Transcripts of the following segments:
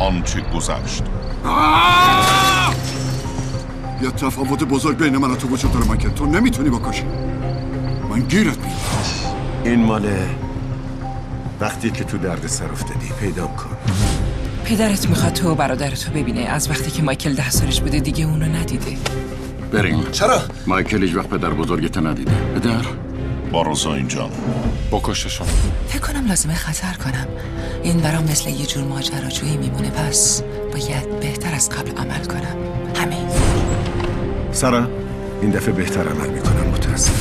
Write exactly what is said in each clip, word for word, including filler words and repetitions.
آنچه گذشت. یه تفاوت بزرگ بین من و تو وجود داره مایکل. تو نمیتونی بکشی، من گیرت میدم. این ماله وقتی که تو درد سر افتادی پیدا کن. پدرت میخواد تو و برادرتو ببینه. از وقتی که مایکل ده سالش بوده دیگه اونو ندیده. بریم. چرا؟ مایکل هیچ وقت پدر بزرگت ندیده. پدر؟ با رضا اینجا بکششون. فکر کنم لازمه خطر کنم. این برام مثل یه جور ماجراجویی میمونه، پس باید بهتر از قبل عمل کنم. همین. سارا این دفعه بهتر عمل میکنم. متاسفم.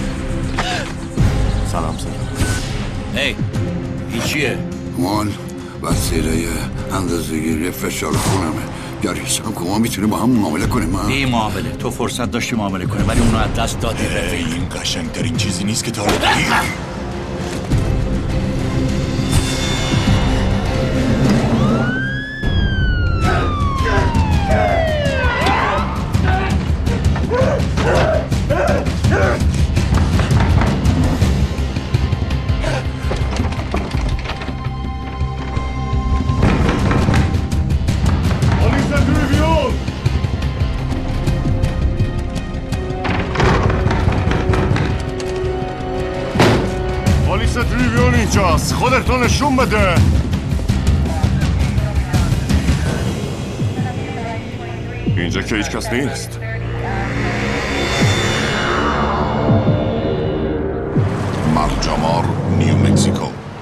سلام سلام. هی این چیه؟ مال وسیله اندازه‌گیری فشار خونمه. یاری حساب که ما میتونیم با هم معامله کنیم. ما این معامله تو فرصت داشتی معامله کنی ولی اونو از دست دادی. این قشنگترین چیزی نیست که تا حالا دیدی. خودت رو نشون بده. اینجا که هیچ کس نیست. مرجمار، نیو مکزیکو.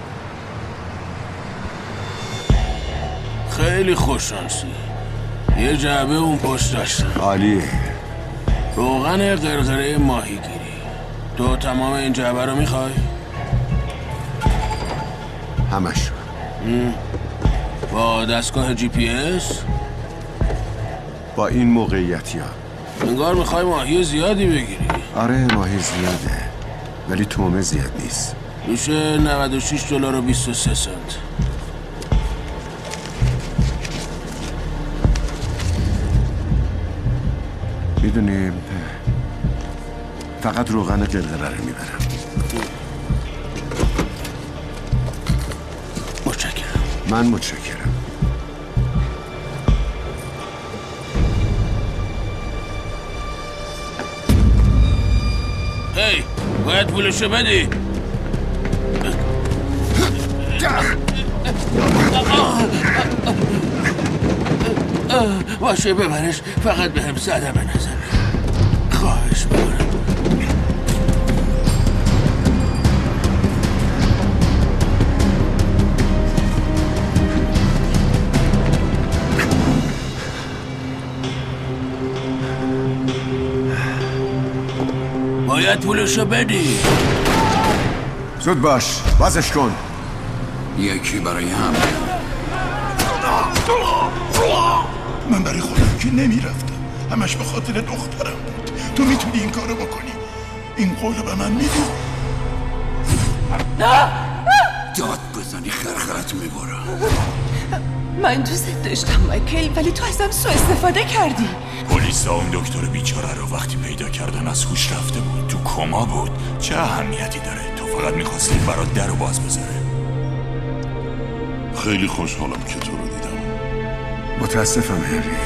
خیلی خوششانسی. یه جعبه اون پشت داشتن. عالیه. روغن قرقره ماهیگیری. تو تمام این جعبه رو میخوای؟ همش. با دستگاه جی پی اس؟ با این موقعیتی ها انگار میخوای ماهی زیادی بگیری. آره ماهی زیاده ولی تومه زیاد نیست. میشه نود و شش دلار و بیست و سه سنت. میدونی فقط روغن قلقله رو میبرم. متشکرم. من متشکرم. هی باید پولشو بدی. باشه ببرش، فقط به هم صدمه نزن. خواهش میکنم. باید پولشو بدی. زود باش، بازش کن. یکی برای هم. من برای خودم که نمیرفتم، همش به خاطر دخترم بود. تو میتونی این کارو بکنی. این قولو به من میدی؟ داد بزنی خرخرت میبرم. من دوست داشتم مایکل ولی تو ازم سوء استفاده کردی. پلیس اون دکتر بیچاره رو وقتی پیدا کردن از هوش رفته بود، تو کما بود. چه اهمیتی داره؟ تو فقط میخواستی برات در رو باز بذاره. خیلی خوشحالم که تو رو دیدم. متاسفم هری.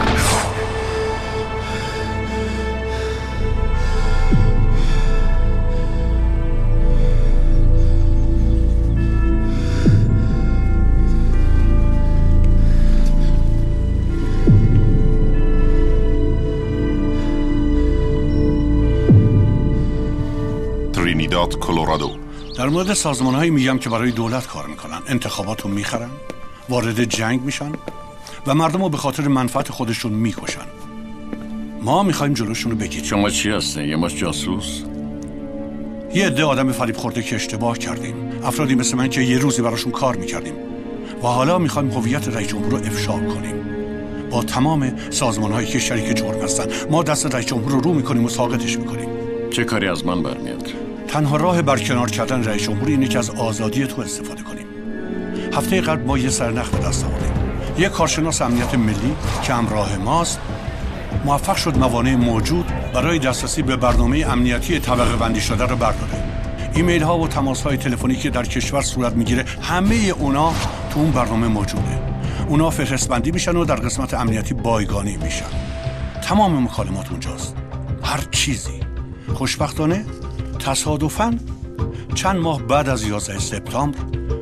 ترینیداد کلرادو. در مورد سازمان هایی میگم که برای دولت کار میکنن، انتخاباتو میخرن، وارد جنگ میشن و مردم رو به خاطر منفعت خودشون میکشن. ما میخوایم جلوشون رو بگیریم. شما چی هستین؟ یه ماش جاسوس؟ یه عده آدم فریب خورده که اشتباه کردیم، افرادی مثل من که یه روزی براشون کار میکردیم و حالا میخوایم هویت رئیس جمهور رو افشا کنیم. با تمام سازمان هایی که شریک جرم هستن ما دست رئیس جمهور رو رو میکنیم و ساقطش میکنیم. چه کاری از من برمیاد؟ تنها راه برکنار کردن رئیس جمهور اینه که از آزادی تو استفاده کنیم. هفته قبل ما یه سرنخ به دست آوردیم. یه کارشناس امنیت ملی که همراه ماست موفق شد موانع موجود برای دسترسی به برنامه امنیتی طبقه بندی شده رو برداره. ایمیل ها و تماس های تلفنی که در کشور صورت میگیره همه اونا تو اون برنامه موجوده. اونا فهرستبندی میشن و در قسمت امنیتی بایگانی میشن. تمام مکالمات اونجاست، هر چیزی. خوشبختانه تصادفاً چند ماه بعد از یازده سپتامبر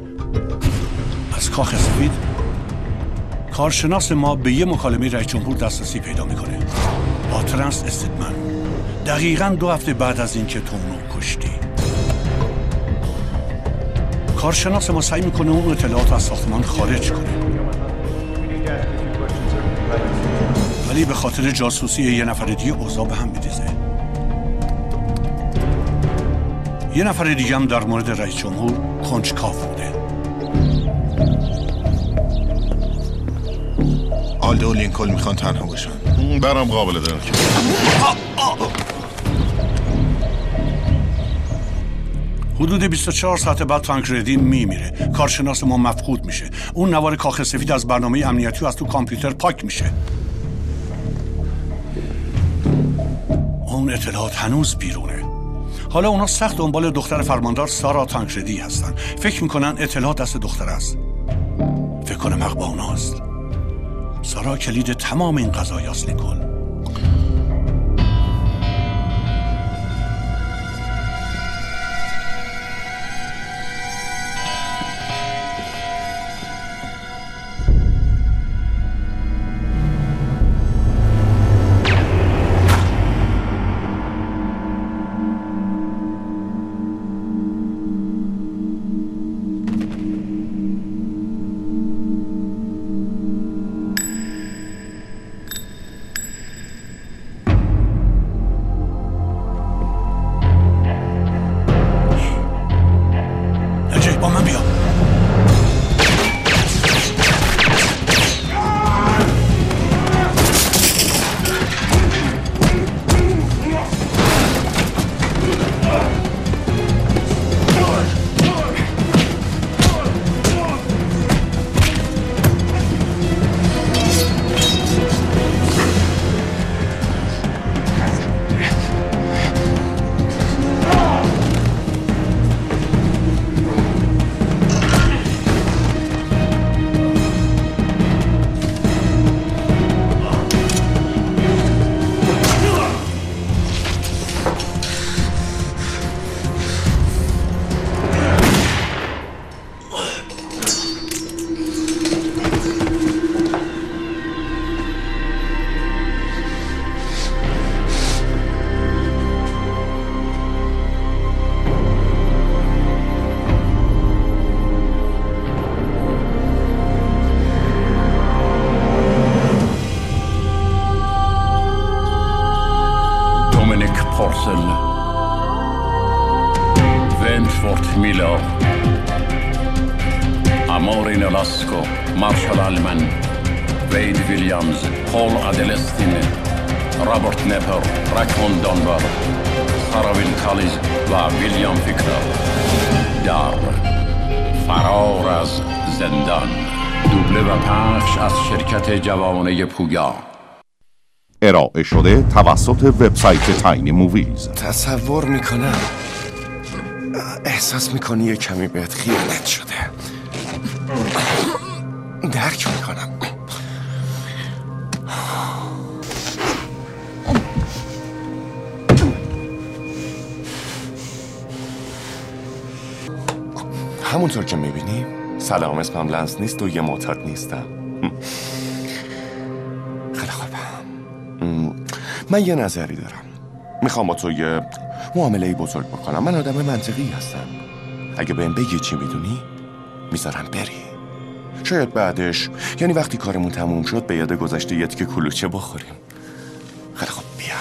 از کاخ سفید کارشناس ما به یه مکالمه رئیس جمهور دسترسی پیدا میکنه با ترنس استیتمن، دقیقاً دو هفته بعد از این که تو اونو کشتی. کارشناس ما سعی میکنه اون اطلاعات از ساختمان خارج کنه، ولی به خاطر جاسوسی یه نفر دیگه اوضاع به هم میریزه. یه نفر دیگه هم در مورد رئیس جمهور کنجکاو بوده. آلدو و لینکلن میخوان تنها باشن. برام قابل درک. حدود بیست و چهار ساعت بعد تانکردی میمیره. کارشناس ما مفقود میشه. اون نوار کاخ سفید از برنامه امنیتی و از تو کامپیوتر پاک میشه. اون اطلاعات هنوز بیرونه. حالا اونا سخت دنبال دختر فرماندار سارا تانکردی هستن. فکر میکنن اطلاعات دست دختر است. فکر کنم حق با اوناست. سارا کلید تمام این قضایی است لینکلن. Wentworth Miller, Amorin Olasco, Marshall Allman, Wade Williams, Paul Adelestin, Robert Nepper, Raquan Dunbar, Saravil Khalid و ویلیام فیکر در فرار از زندان. دوبله و پخش از شرکت جوانه پویا. ارائه شده توسط وبسایت تاینی موویز. تصور میکنم احساس میکنی یه کمی بهت خیانت شده. درک میکنم. همونطور که میبینی سلام، اسمم لنس نیست و یه معتاد نیستم. خیلی خوب، من یه نظری دارم. میخوام با تو یه معامله بزرگ بکنم. من آدم منطقی هستم. اگه بهم بگی چی میدونی میذارم بری. شاید بعدش، یعنی وقتی کارمون تموم شد، به یاد گذشته یه تیکه کلوچه بخوریم. خیلی خوب، بیا.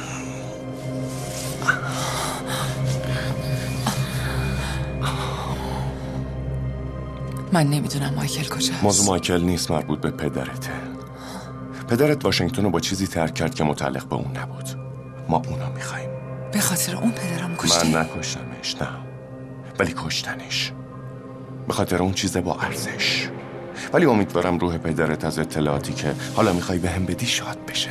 من نمیدونم مایکل کجاست. موضوع مایکل نیست، مربوط به پدرته. پدرت واشنگتن رو با چیزی ترک کرد که متعلق به اون نبود. ما اونا میخوایم. به خاطر اون پدرم کشتی؟ من نکشتمش، نه، ولی کشتنش. به خاطر اون چیزه با ارزش. ولی امیدوارم روح پدرت از اطلاعاتی که حالا میخوای به هم بدی شاد بشه.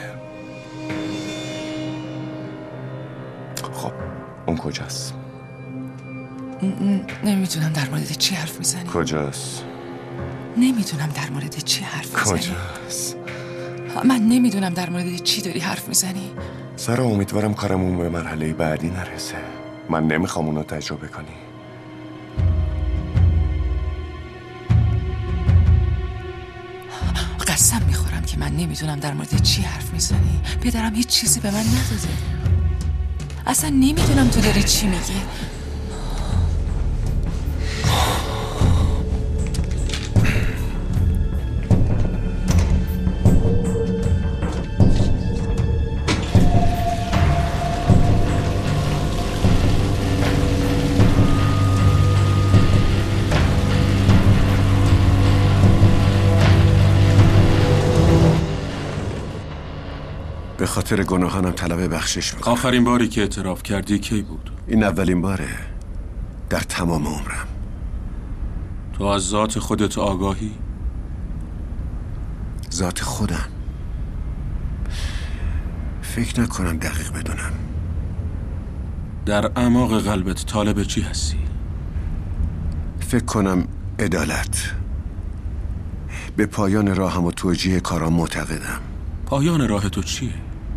خب اون کجاست؟ نمیدونم در مورد چی حرف میزنی. کجاست؟ نمیدونم در مورد چی حرف میزنی. کجاست؟ من نمیدونم در مورد چی داری حرف میزنی. سارا امیدوارم کارمون به مرحله بعدی نرسه. من نمیخوام اونو تجربه کنی. قسم میخورم که من نمیدونم در مورد چی حرف میزنی. پدرم هیچ چیزی به من نداده. اصلا نمیدونم تو داری چی میگی. به خاطر گناهانم طلب بخشش میکنم. آخرین باری که اعتراف کردی کی بود؟ این اولین باره در تمام عمرم. تو از ذات خودت آگاهی؟ ذات خودم؟ فکر نکنم دقیق بدونم. در اعماق قلبت طالب چی هستی؟ فکر کنم عدالت. به پایان راهم و توجیه کارام معتقدم. پایان راه تو چیه؟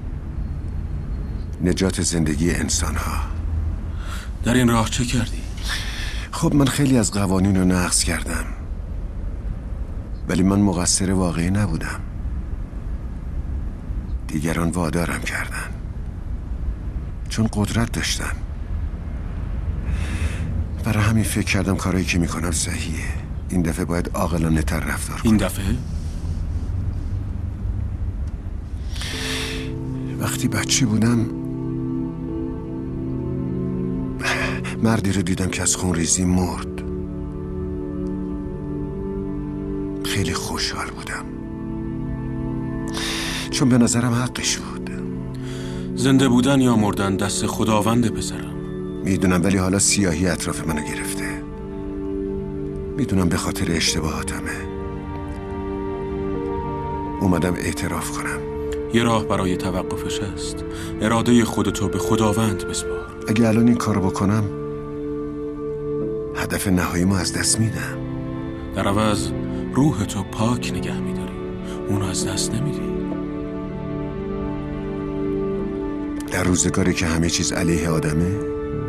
نجات زندگی انسان‌ها. در این راه چه کردی؟ خب من خیلی از قوانین رو نقض کردم، ولی من مقصر واقعی نبودم. دیگران وادارم کردن چون قدرت داشتن. برای همین فکر کردم کارایی که میکنم صحیحه. این دفعه باید عاقلانه تر رفتار کنم. این دفعه؟ وقتی بچه بودم مردی رو دیدم که از خونریزی مرد. خیلی خوشحال بودم چون به نظرم حقش بود. زنده بودن یا مردن دست خداونده پسرم. میدونم، ولی حالا سیاهی اطراف منو گرفته. میدونم به خاطر اشتباهاتمه. اومدم اعتراف کنم. یه راه برای توقفش هست. اراده خودتو به خداوند بسپار. اگه الان این کارو بکنم هدف نهاییمو از دست میدم. در عوض روحتو پاک نگه میداری. اونو از دست نمیدی. در روزگاری که همه چیز علیه آدمه،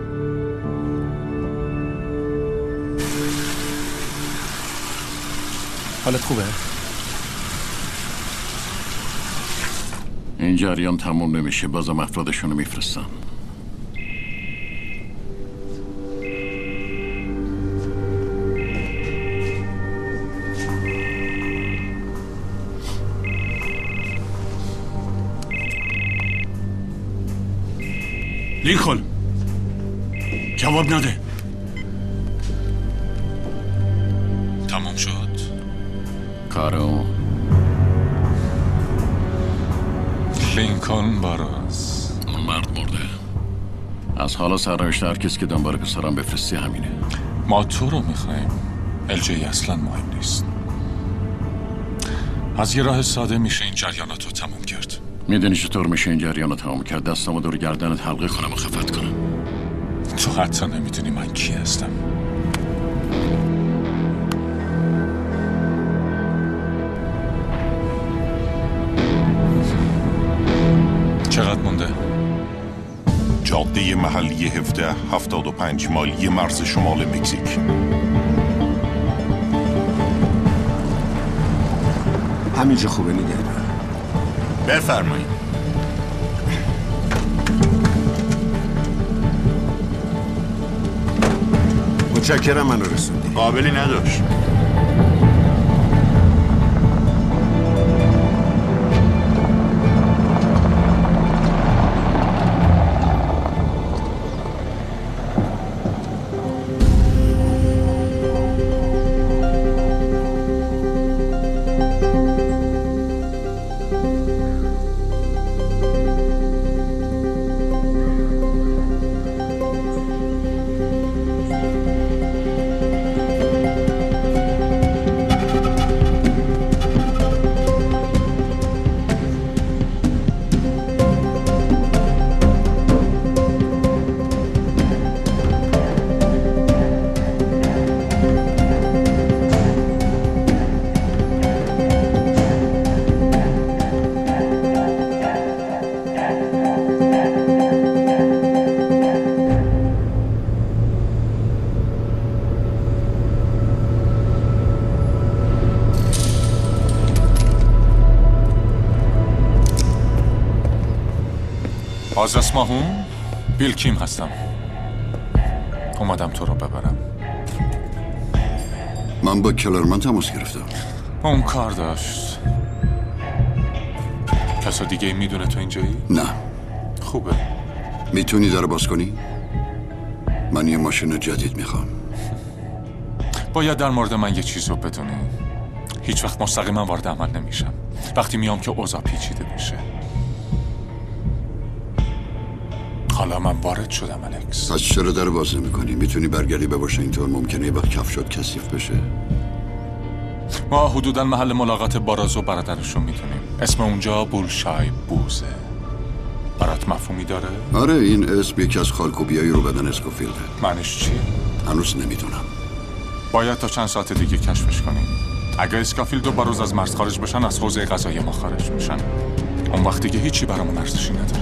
حالت خوبه؟ این جریان تموم نمیشه. بازم افرادشونو میفرستن. لینکلن جواب نده. تموم شد کارو. لینکلن باراز. اون مرد مرده. از حالا سرنوشت هر کسی که دنبال پسرم بفرستی همینه. ما تو رو میخوایم. الجی اصلا مهم نیست. از یه راه ساده میشه این جریانات رو تموم کرد. میدونی چطور میشه این جریان رو تمام کرد؟ دستمو دور گردنت حلقه کنم و خفت کنم. تو حتی نمیدونی من کی هستم. چقدر مونده؟ جاده محلی هفده هفتاد و پنج مایلی مرز شمال مکزیک. همینجا خوبه نگه دار. بفرمایید. متشکرم منو رسوندی. قابلی نداشت. آزرس ماهون بیل کیم هستم. اومدم تو رو ببرم. من با کلرمن تماس گرفتم. اون کار داشت. کسا دیگه میدونه تو اینجایی؟ نه. خوبه. میتونی در باز کنی؟ من یه ماشین جدید میخوام. باید در مورد من یه چیز رو بدونی. هیچ وقت مستقیما وارد عمل نمیشم. وقتی میام که اوضاع پیچیده بشه. حالا من وارد شدم الکس. پس چرا در باز نمیکنی؟ میتونی برگردی به واشنگتن؟ ممکنه یه وقت کف شد کثیف بشه. ما حدوداً محل ملاقات باراز و برادرش رو میدونیم. اسم اونجا بولشای بوزه. برات مفهومی داره؟ آره، این اسم یکی از خالکوبیایی رو بدن اسکوفیلده. معنیش چیه؟ هنوز نمیدونم. باید تا چند ساعت دیگه کشفش کنیم. اگه اسکافیلد و باروز از مرز خارج بشن از حوزه قضایی ما خارج میشن. اون وقت دیگه هیچی برامون ارزشی نداره.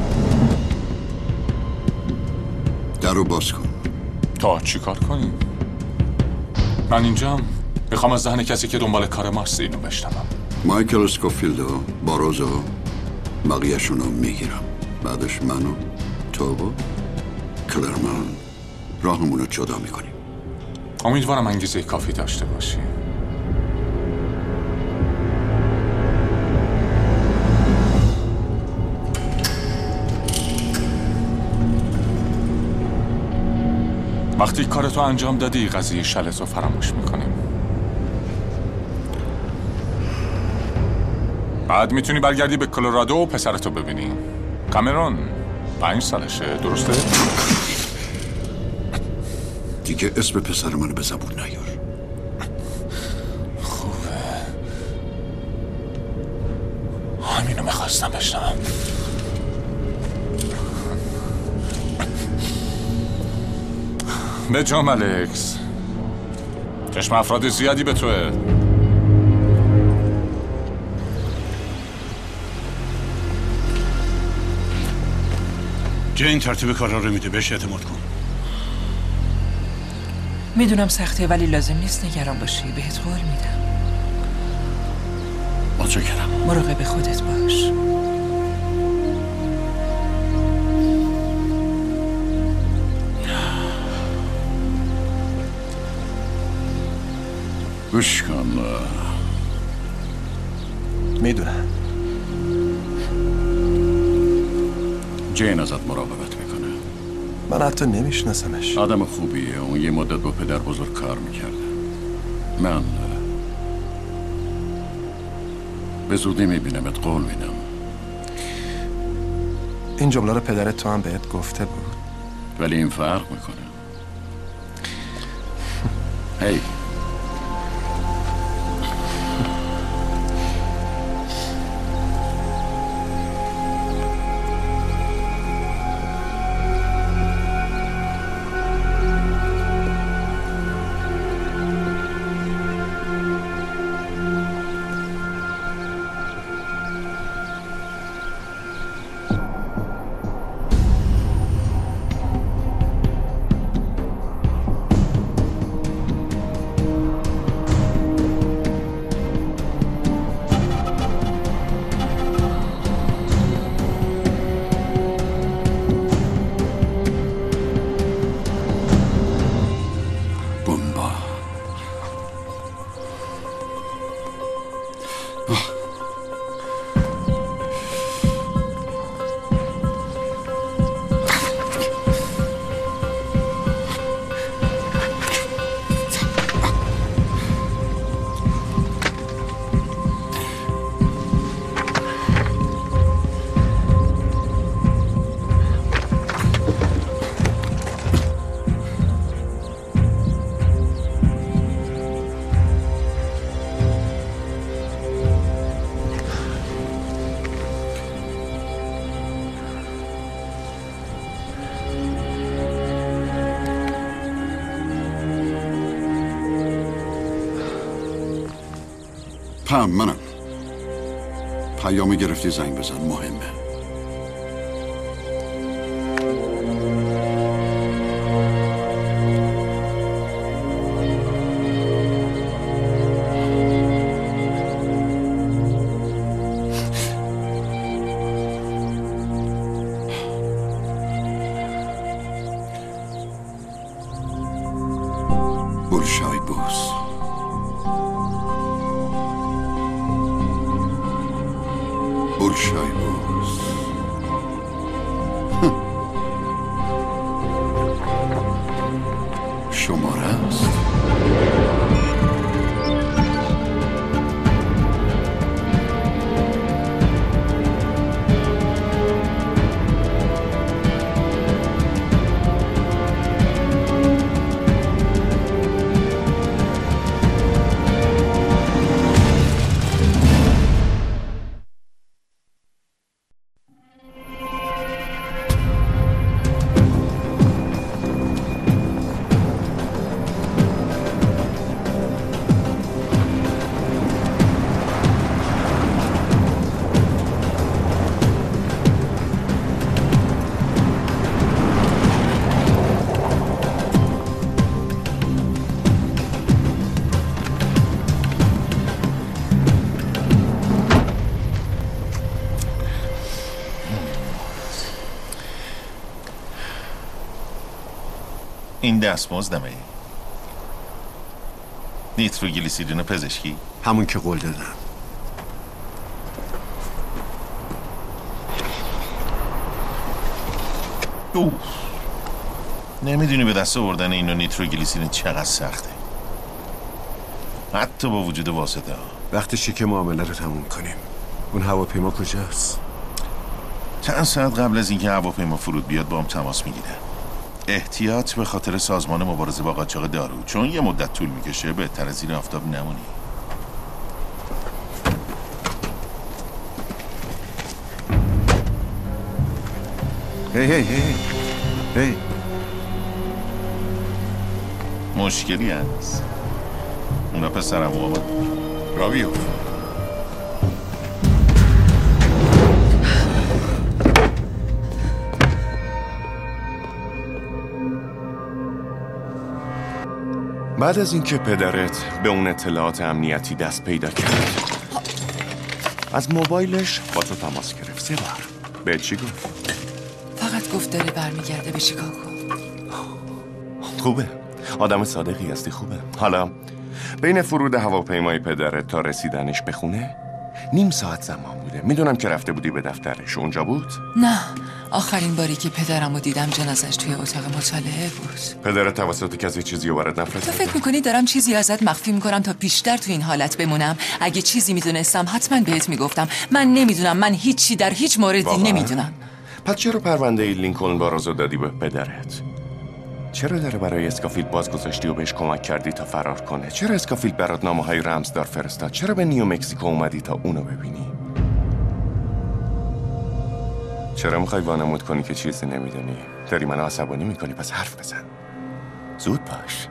در رو باز کن. تا چی کار کنیم؟ من اینجام. میخوام از ذهن کسی که دنبال کار ماست اینو بشنوم. مایکل اسکوفیلد و باروز و بقیه‌شون رو میگیرم. بعدش منو تو و کلرمن راهمون رو جدا میکنیم. امیدوارم انگیزه کافی داشته باشی. وقتی کارتو انجام دادی قضیه شلتو فراموش میکنیم. بعد میتونی برگردی به کلرادو و پسرتو ببینی. کامرون پنج سالشه، درسته؟ دیگه اسم پسر منو به زبون نیار. خوبه. همینو میخواستم بشنوم. به جام الکس. چشم افراد زیادی به توه. جین ترتیب کارا رو میده، بهش اعتماد کن. میدونم سخته ولی لازم نیست نگران باشی. بهت قول میدم. متشکرم. مراقب خودت باش. گوش کن. میدونم. جین ازت مراقبت میکنه. من حتی نمیشناسمش. آدم خوبیه. اون یه مدت با پدر بزرگ کار میکرده. من به زودی میبینمت، قول میدم. این جمله رو پدرت تو هم بهت گفته بود. ولی این فرق میکنه. هی پم منم. پیامی گرفتی زنگ بزن، مهمه. بولشایبوس. شماره است. این دستمزدمه. نیتروگلیسیرین پزشکی؟ همون که قول دادم. اوه. نمیدونی به دست آوردن اینو نیتروگلیسیرین چقدر سخته، حتی با وجود واسطه ها. وقتشه که معامله رو تموم کنیم. اون هواپیما کجاست؟ چند ساعت قبل از اینکه هواپیما فرود بیاد با هم تماس میگیرن. احتیاط به خاطر سازمان مبارزه با قاچاق دارو، چون یه مدت طول میکشه بهتر از زیر آفتاب نمونی. هی هی هی هی مشکلی هست؟ اونا پسرم آمد راویو. بعد از اینکه پدرت به اون اطلاعات امنیتی دست پیدا کرد، از موبایلش با تو تماس گرفت. سه بار. به چی گفت؟ فقط گفت داره برمیگرده به شیکاگو. خوبه. آدم صادقی هستی. خوبه. حالا بین فرود هواپیمای پدرت تا رسیدنش به خونه نیم ساعت زمان بوده. میدونم که رفته بودی به دفترش. اونجا بود؟ نه، آخرین باری که پدرمو دیدم جنازش توی اتاق مطالعه بود. پدرت توسط کسی چیزی رو برات نفرستاد؟ تو فکر میکنی دارم چیزی ازت مخفی میکنم تا بیشتر تو این حالت بمونم؟ اگه چیزی میدونستم حتما بهت میگفتم. من نمیدونم. من هیچی در هیچ موردی نمیدونم. پس چرا پرونده لینکلن بارازو دادی به پدرت؟ چرا داره برای اسکافیلد باز گذاشتی و بهش کمک کردی تا فرار کنه؟ چرا اسکافیلد برات نامه‌های رمزدار فرستاد؟ چرا به نیو مکزیکو اومدی تا اونو ببینی؟ چرا میخوای وانمود کنی که چیزی نمیدونی؟ داری منو عصبانی میکنی. پس حرف بزن. زود باش.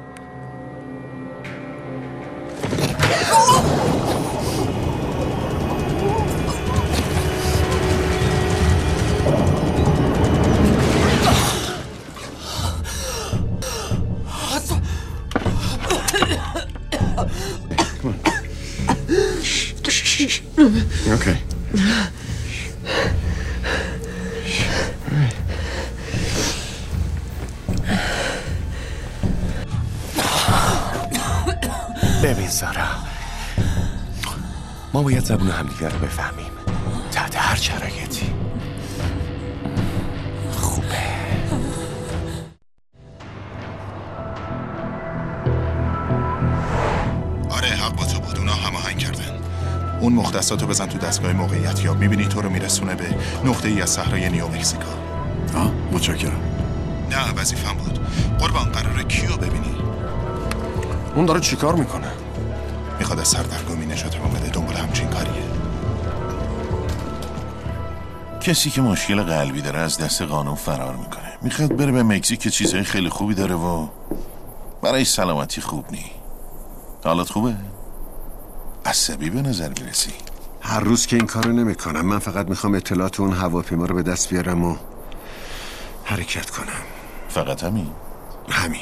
Okay. ببین سارا، ما باید زبون همدیگر رو بفهمیم تحت هر شرایطی. خوبه. آره حق با تو بود. اونا هماهنگ کردن. اون مختصات رو بزن تو دستگاه موقعیت یاب. میبینی تو رو میرسونه به نقطه ای از صحرای نیو مکزیکو. آه متشکرم. نه وظیفه‌م بود. قربان قراره کیو ببینی؟ اون داره چیکار میکنه؟ میخواد از سردرگمی نجاتمون بده. دنبال همچین کاریه. کسی که مشکل قلبی داره از دست قانون فرار میکنه. میخواد بره به مکزیک که چیزهای خیلی خوبی داره و برای سلامتی خوب نی. حالت خوبه؟ عصبی به نظر میرسی. هر روز که این کارو نمیکنم. من فقط میخوام اطلاعات اون هواپیما رو به دست بیارم و حرکت کنم. فقط همین؟ همین.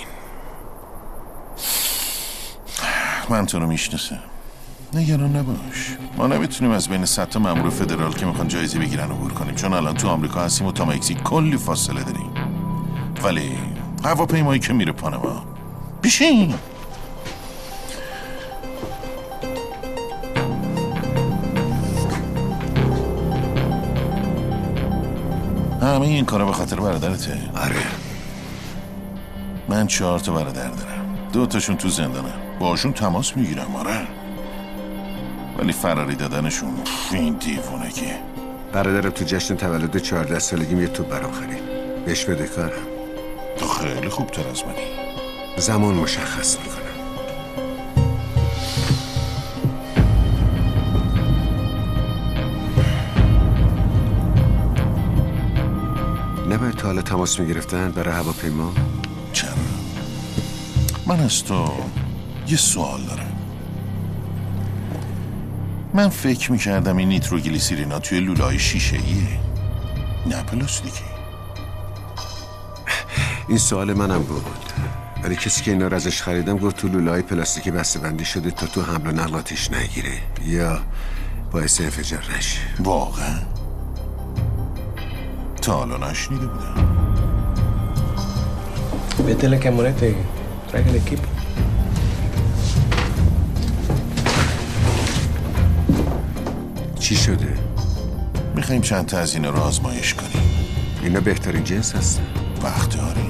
من تو رو میشناسم. نگران نباش. ما نمیتونیم از بین صد تا مأمور فدرال که میخوان جایزه بگیرن عبور کنیم، چون الان تو آمریکا هستیم و تا مکزیک کلی فاصله داریم. ولی هواپیمایی که میره پاناما بشین. همه این کارا به خاطر برادرته؟ آره. من چهار تا برادر دارم، دو تاشون تو زندانم، باشون تماس میگیرم. آره، ولی فراری دادنشون این دیوونه که برادرم تو جشن تولد چهارده سالگیم یه توپ برام خرید. بهش بده کارم. تو خیلی خوب تر از منی. زمان مشخص میکنم. نباید تا حالا تماس میگرفتن برای هواپیما؟ چرا؟ من از تو یه سوال دارم. من فکر میکردم این نیتروگلیسیرینا توی لوله‌های شیشه‌ایه، نه پلاستیکی. این سوال منم بود، ولی کسی که اینا رو ازش خریدم گفت تو لوله‌های پلاستیکی بسته‌بندی شده تا تو حمل و نقل آتیش نگیره یا باعث انفجار نشه. واقعا؟ تا حالا نشنیده بودم. Vete a la camioneta y traiga el equipo. چی شده؟ میخوایم چند تا از اینا رو آزمایش کنیم. اینا بهترین جنس هستن. وقت داری؟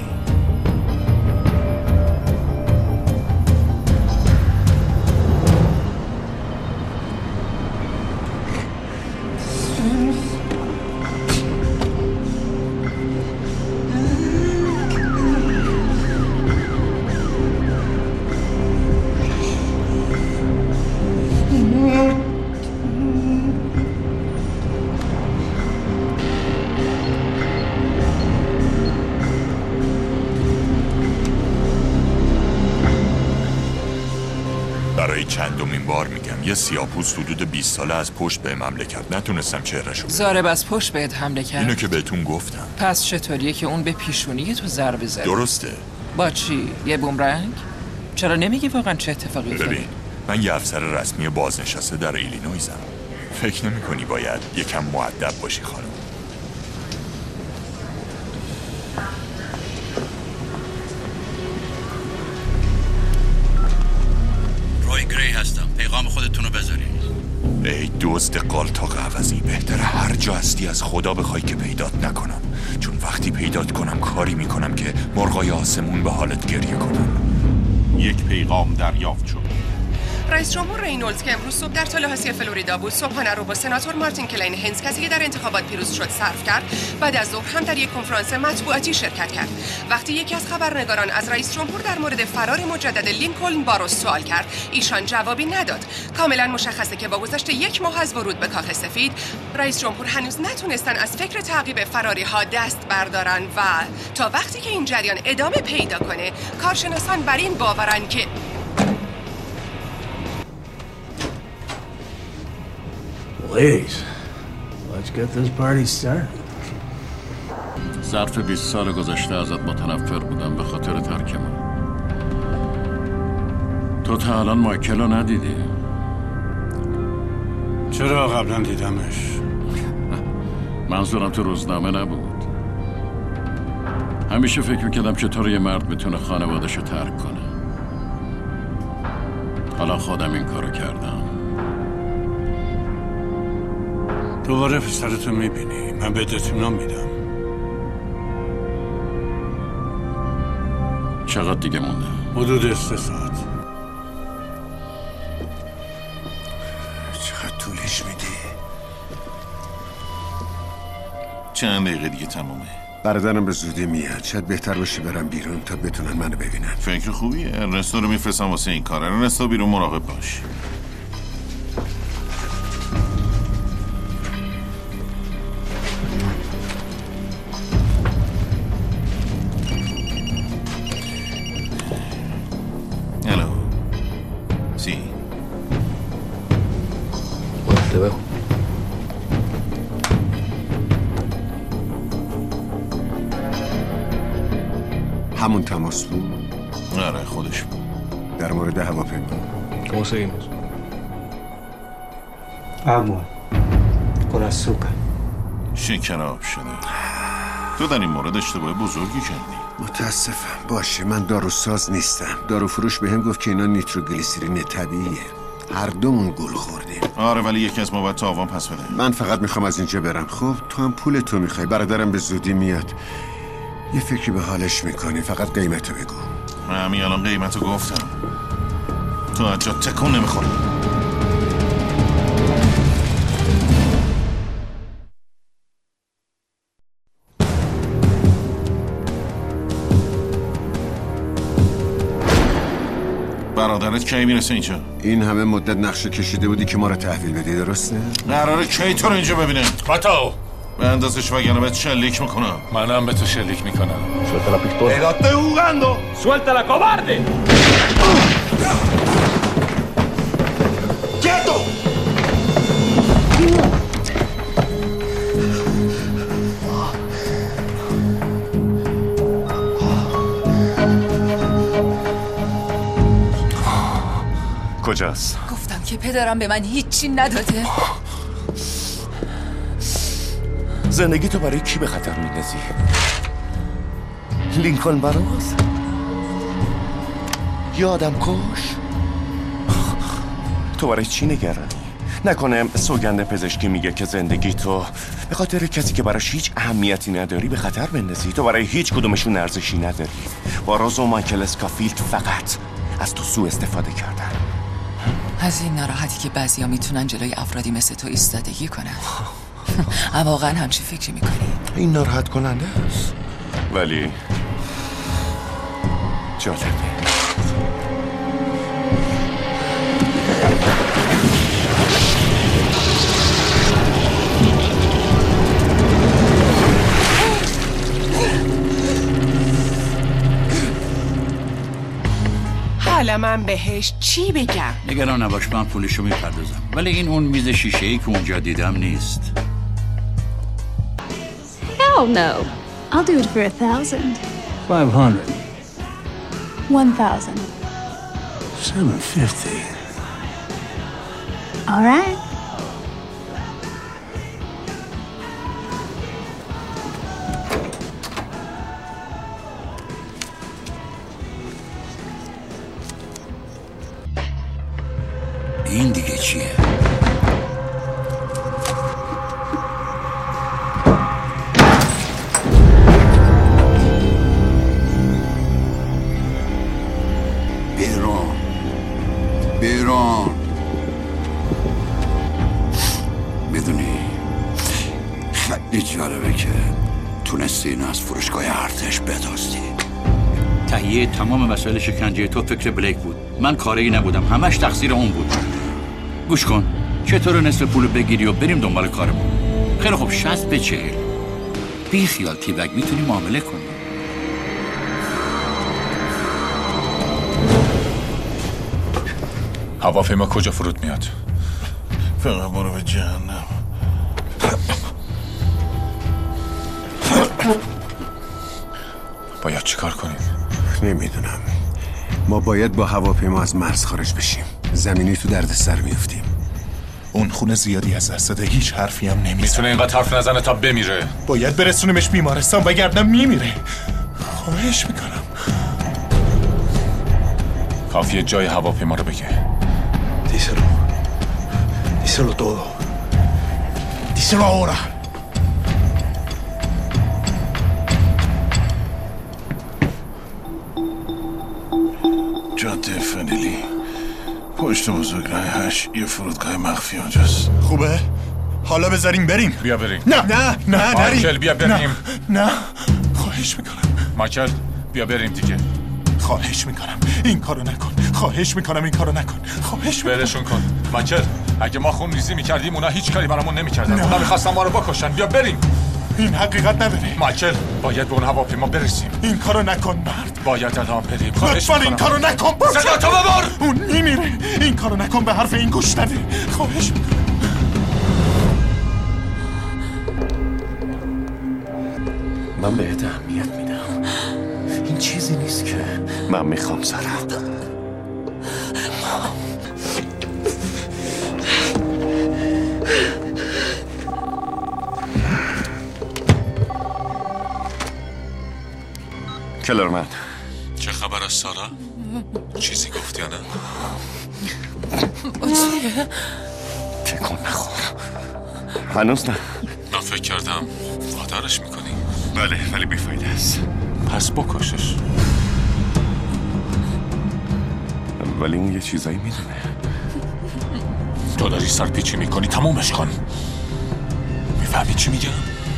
برای چندمین بار میگم یه سیاه‌پوست حدود بیست ساله از پشت به حمله کرد. نتونستم چهرهشو ببینم. زارب از پشت بهت حمله کرد؟ اینو که بهتون گفتم. پس چطوریه که اون به پیشونی تو ضربه زد؟ درسته. با چی؟ یه بومرنگ؟ چرا نمیگی واقعا چه اتفاقی افتاده؟ ببین، من یه افسر رسمی بازنشسته در ایلینویزم. فکر نمی کنی باید یکم مؤدب باشی خانم؟ روی گری هستم. پیغام خودتون رو بذارید. ای دزد قالتاق عوضی، بهتره هر جا هستی از خدا بخوای که پیدات نکنم، چون وقتی پیدات کنم کاری میکنم که مرغای آسمون به حالت گریه کنم. یک پیغام دریافت شد. رئیس جمهور رینولدز که امروز صبح در تالهاسی فلوریدا بود، صبحانه رو با سناتور مارتین کلین هنز، کسی که در انتخابات پیروز شد، صرف کرد. بعد از ظهر هم در یک کنفرانس مطبوعاتی شرکت کرد. وقتی یکی از خبرنگاران از رئیس جمهور در مورد فرار مجدد لینکلن باروس سوال کرد، ایشان جوابی نداد. کاملا مشخصه که با گذشت یک ماه از ورود به کاخ سفید، رئیس جمهور هنوز نتونستن از فکر تعقیب فراری ها دست بردارن و تا وقتی که این جریان ادامه پیدا کنه، کارشناسان بر این باورن که Please, let's get this party started. ظرف بیست سال گذشته ازت متنفر بودم به خاطر ترک من. تو تا الان مایکل رو ندیدی؟ چرا قبلا دیدمش؟ منظورم تو روزنامه نبود. همیشه فکر میکردم چطور یه مرد میتونه خانواده‌شو ترک کنه. حالا خودم این کارو کردم. دوباره پسرتو میبینی. من بهت اطمینان میدم. چقدر دیگه مونده؟ حدود سه ساعت. چقدر طولش میدی؟ چند دقیقه دیگه تمومه. برادرم به زودی میاد. شاید بهتر باشه برم بیرون تا بتونن منو ببینن. فکر خوبیه. ارنستو رو میفرستم واسه این کار. ارنستو بیرون مراقب باش. Te veo. همون تماس بود؟ آره خودش بود. در مورد هواپیما. ¿Cómo seguimos? Agua. Con azúcar. شکراب شده. تو در این مورد اشتباه بزرگی کردی. متاسفم. باشه، من داروساز نیستم. داروفروش به هم گفت که اینا نیتروگلیسیرین طبیعیه. هر دومون گل خوردیم. آره ولی یکی از ما باید تاوان پس بده. من فقط میخوام از اینجا برم. خب تو هم پول تو میخوای. برادرم به زودی میاد. یه فکری به حالش میکنی. فقط قیمتو بگو. من همین الان قیمتو گفتم. تو از جا تکون نمیخوری. برادرت کی میرسه اینجا؟ این همه مدت نقشه کشیده بودی که ما رو تحویل بدی، درسته؟ قراره کی تو رو اینجا ببینه؟ باتو به اندازش وگرنه بهت شلیک میکنم. منم به تو شلیک میکنم. Suelta la pistola. ¡Pero estoy jugando! ¡Suéltala, cobarde! ¡Quieto! کجاست؟ گفتم که پدرم به من هیچی نداده. زندگی تو برای کی به خطر میندازی؟ لینکلن براز؟ یا آدم کش؟ تو برای چی نگرانی؟ نکنه سوگند پزشکی میگه که زندگی تو به خاطر کسی که براش هیچ اهمیتی نداری به خطر بندازی. تو برای هیچ کدومشون ارزشی نداری. باراز و مایکل اسکافیلد فقط از تو سوء استفاده کردن. از این ناراحتی که بعضیا میتونن جلوی افرادی مثل تو ایستادگی کنن. واقعا همچی فکری میکنی؟ این ناراحت کننده است ولی جالبه. حالا من بهش چی بگم؟ نگران نباش، من پولشو میپردازم، ولی این اون میز شیشه‌ای که اونجا دیدم نیست. Hell no. I'll do it for a thousand. Five hundred. One thousand. Seven fifty. All right. این دیگه چیه؟ بیرون بیرون. میدونی خیلی جالبه که تونستی اینو از فروشگاه ارتش بدزدی. تهیه تمام وسایل شکنجه تو فکر بلیک بود. من کاری نبودم، همش تقصیر اون بود. گوش کن، چطور نصف پولو بگیری و بریم دنبال کارمون؟ خیلی خوب، شصت به چهل. بی خیال تیبک، میتونی معامله کنی. هواپیما کجا فرود میاد؟ فقط برو به جهنم. باید چیکار کنیم؟ نمیدونم. ما باید با هواپیما از مرز خارج بشیم. زمینی تو درد سر میفتیم. اون خونه زیادی از دست داده، هیچ حرفی هم نمیزنه. میتونه اینقدر حرف نزنه تا بمیره. باید برسونیمش بیمارستان وگرنه میمیره. خواهش میکنم. کافیه جای هواپیما رو بگه. Díselo. Díselo todo. Díselo ahora. جاده فنیلی پشت بزرگ راه هشت یه فرودگاه مخفی اونجاست. خوبه؟ حالا بذاریم بریم. بیا بریم. نه نه نه نریم. مایکل بیا بریم. نه نه خواهش میکنم. مایکل بیا بریم دیگه. خواهش میکنم این کارو نکن. خواهش میکنم این کارو نکن. خواهش میکنم. برشون کن. مایکل اگه ما خون ریزی میکردیم اونا هیچ کاری برامون نمیکردن. اونا میخواستن ما رو بکشن. بیا بریم. این حقیقت نداره. مایکل باید به اون هواپیما برسیم. این کارو نکن مرد. باید الان بریم. خواهش لطفاً این کارو نکن. صدا تو ببر. اون میمیره. این کارو نکن، به حرف این گوش نده. خواهش میکنم. من بهت اهمیت میدم. این چیزی نیست که من میخوام سرم. کلرمن، چه خبر از سارا؟ چیزی گفت یا نه؟ با چیه؟ تکون نخور. هنوز نه. من فکر کردم مادرش میکنی. بله ولی بیفایده است. پس بکشش. ولی اون یه چیزایی میدونه. تو داری سرپیچی میکنی، تمومش کن. میفهمی چی میگم؟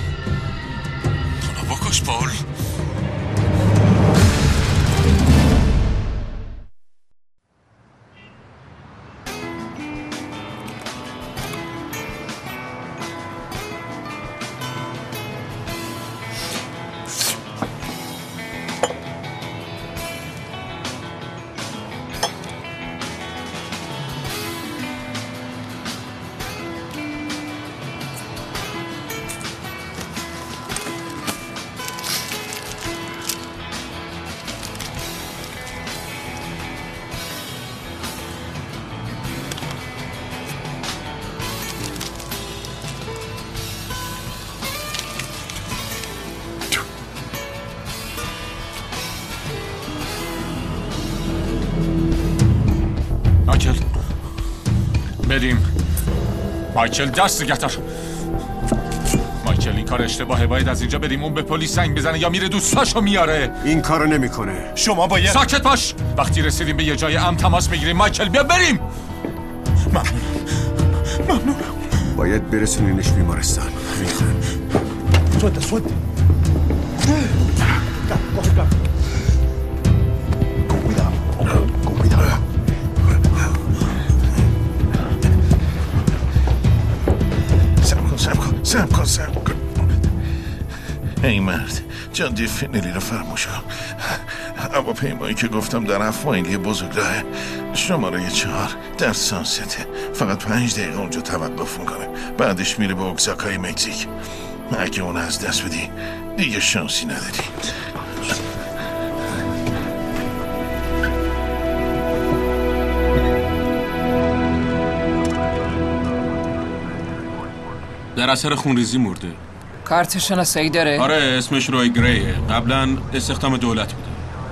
تو بکش پاول. مایکل بریم. مایکل دست گتر. مایکل این کار اشتباهه. باید از اینجا بریم. اون به پلیس زنگ بزنه یا میره دوستاشو میاره. این کارو نمیکنه. شما باید ساکت باش. وقتی رسیدیم به یه جای امن تماس میگیریم. مایکل بیا بریم. ممنون ممنون. باید برسونینش بیمارستان. Suelta, suelta. Coge acá. Con cuidado, con cuidado. سب کن سب کن سب کن سب کن. ای مرد جاده فنلی رو فراموش کن. هواپیمایی که گفتم در هفت مایلی بزرگراهه. شماره چهار در سانسته. فقط پنج دقیقه اونجا توقف میکنه. بعدش میره به اوکزاکای مکزیک. اگه اون از دست بدی دیگه شانسی نداری. در اثر خونریزی مرده. کارت شناسایی داره؟ آره اسمش روی گریه. قبلا استخدام دولت بوده.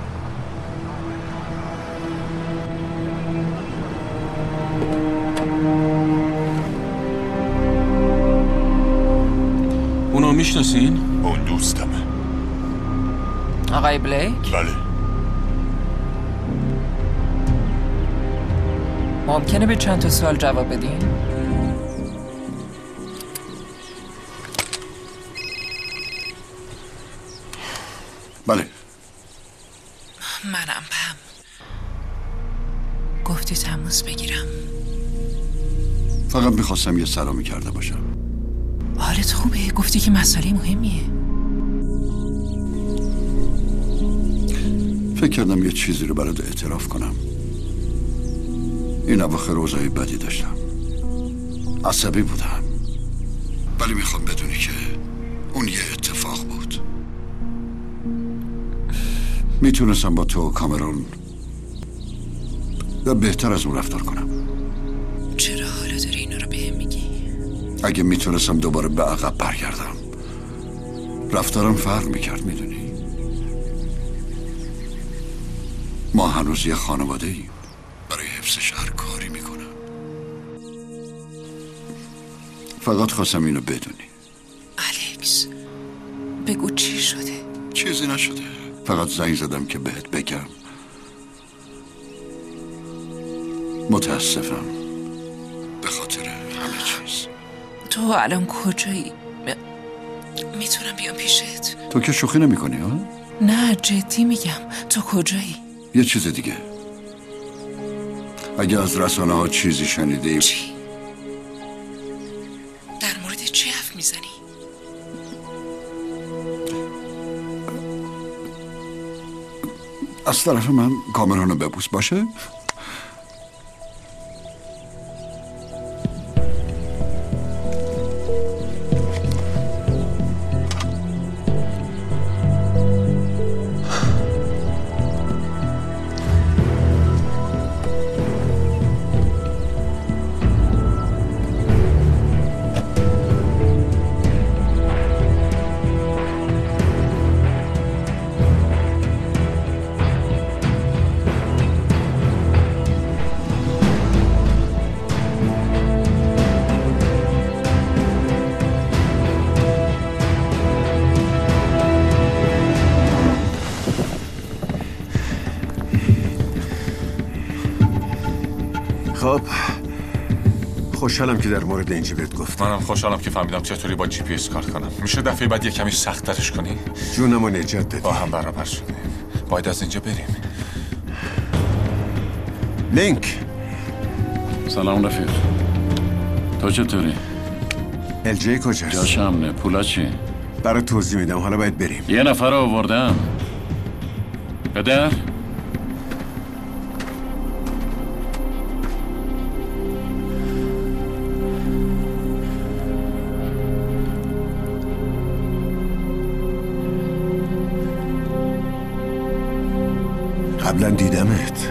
اونو میشناسین؟ اون دوستمه. آقای بلیک؟ بله. ممکنه به چند تا سوال جواب بدین؟ بله. منم پم. گفتی تماس بگیرم. فقط میخواستم یه سلامی کرده باشم. حالت خوبه؟ گفتی که مسئله مهمیه. فکر کردم یه چیزی رو برات اعتراف کنم. این اواخر روزای بدی داشتم. عصبی بودم. ولی میخوام بدونی که اون یه اتفاق بود. میتونستم با تو و کامرون یا بهتر از اون رفتار کنم. چرا حالا داری اینا رو بهم میگی؟ اگه میتونستم دوباره به عقب برگردم رفتارم فرق میکرد. میدونی ما هنوز یه خانواده ایم. برای حفظ شهر کاری میکنم. فقط خواستم اینو بدونی. الکس بگو چی شده؟ چیزی نشده. فقط زنگ زدم که بهت بگم متاسفم به خاطر همه چیز. تو الان کجایی؟ میتونم بیام پیشت؟ تو که شوخی نمی کنی ها؟ نه جدی میگم. تو کجایی؟ یه چیز دیگه. اگه از رسانه ها چیزی شنیدی. چی؟ در مورد چی حرف میزنی؟ از طرف من کامرانو ببوس باشه؟ خوشحالم که در مورد این جیبت گفتم. منم خوشحالم که فهمیدم چطوری با جی پی اس کار کنم. میشه دفعه بعد یه کمی سخت‌ترش کنی؟ جونمو نجات دادی. با هم برابر شدیم. باید از اینجا بریم. لینک. سلام رفیق. تو چطوری؟ الجی کجاست؟ جاش امنه. پولا چی؟ برای توضیح میدم. حالا باید بریم. یه نفر رو آوردم. پدر؟ قبلا دیدمت.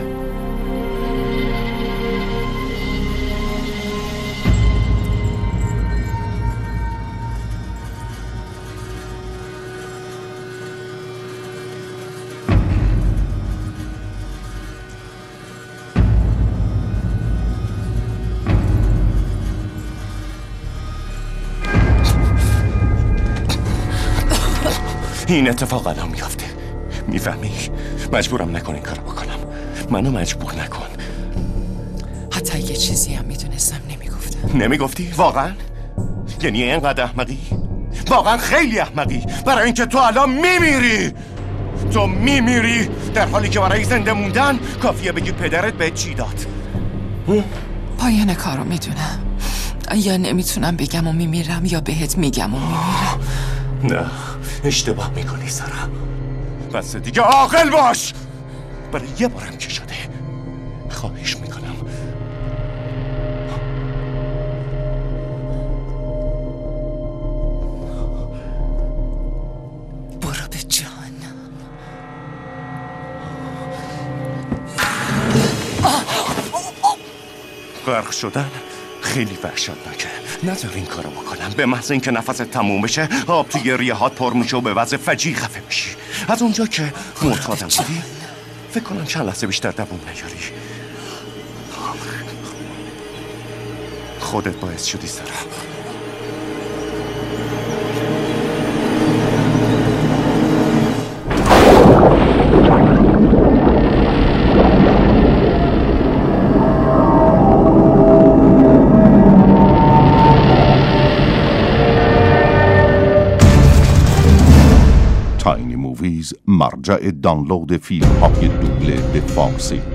این اتفاق الان میافته. میفهمی؟ مجبورم نکن این کارو بکنم. منو مجبور نکن. حتی یه چیزی هم میدونستم نمیگفتم. نمیگفتی؟ واقعا؟ یعنی اینقدر احمقی؟ واقعا خیلی احمقی برای اینکه تو الان میمیری. تو میمیری در حالی که برای زنده موندن کافیه بگی پدرت به چی داد. پایان کارو میدونم. یا نمیتونم بگم و میمیرم یا بهت میگم و میمیرم. نه اشتباه میکنی سارا. بس دیگه عاقل باش. برای یه بارم که شده خواهش میکنم. برو به جان. غرق شدن خیلی وحشتناکه. نذار این کارو بکنم. به محض اینکه نفست تموم بشه آب توی ریه هات پر میشه و به وضع فجیع خفه میشی. از اونجا که معتادم بودی فکر کنم چند لحظه بیشتر دووم نیاری. خودت باعث شدی سارا. تاینی موویز مرجع دانلود فیلم های دوبله به فارسی.